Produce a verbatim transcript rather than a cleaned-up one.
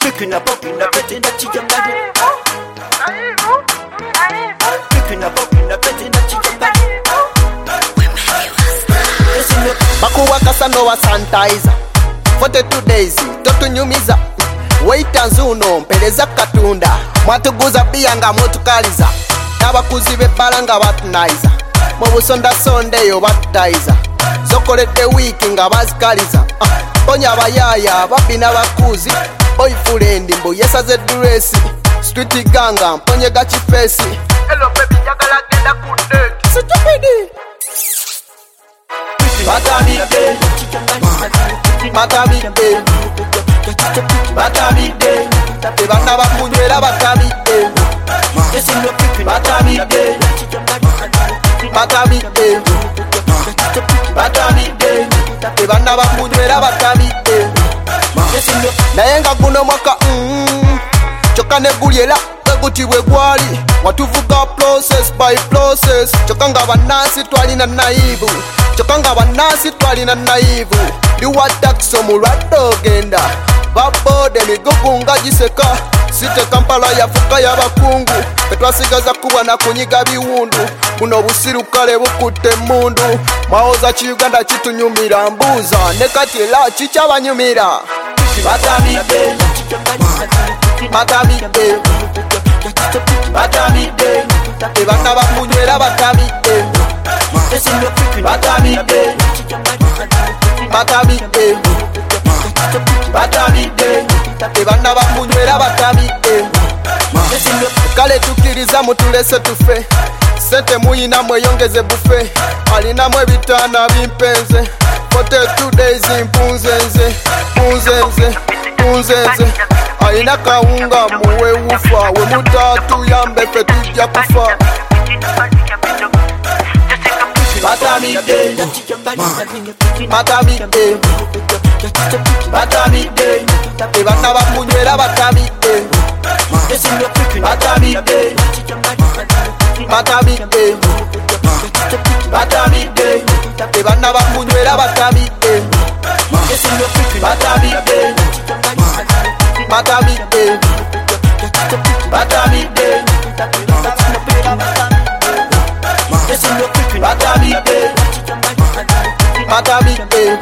Picking up up in a bed in a chicken bag. Picking up up in a bed in a chicken bag. Bakuwa Casanova sanitizer forty-two days totunyumiza waita nzuno mpeleza katunda mwatuguza bia nga mutukaliza n'abakuzi b'ebbala nga batunaiza mu busonda sondeyo batutaiza zokoledde wiiki nga bazikaliza uh, ponya abayaya babbi n'abakuzi boyfriend mbu yesaze dresi street ganga mponyega kifeesi hello baby njagala genda ku date stupid Matamide, matamide, matamide, tebana bakunywera batamide, matamide, matamide, matamide, tebana bakunywera batamide. Naye nga guno mwaka mm, kyokka ne gulyera guti bwe gwali watuvuga process by process kyokka nga bannansi twalina naivu kyokka nga bannansi twalina naivu liwadakso mulwadde ogenda babode emigugu nga giseka site Kampala yafuka y'abakungu etwasigaza kuba na kunyiga biwundu buno obusirukale bukutte emmundu mwawoza kiuganda kitunyumira mbuuza ne kati era kikyabanyumira matamide matamide matamide tebana bakunywera batamide matamide matamide matamide tebana bakunywera batamide kale tukiriza mutulese tufe sente muyina mweyongeze bufe alinamu ebitaana bimpenze forty-two days mpunzenze mpunzenze mpunzenze alina kawunga muwe ufa we mutatu yambe fe tujja kufa matamide matamide matamide tebana bakunywera batamide matamide matamide matamide tebana bakunywera batamide matamide matamide matamide matamide matamide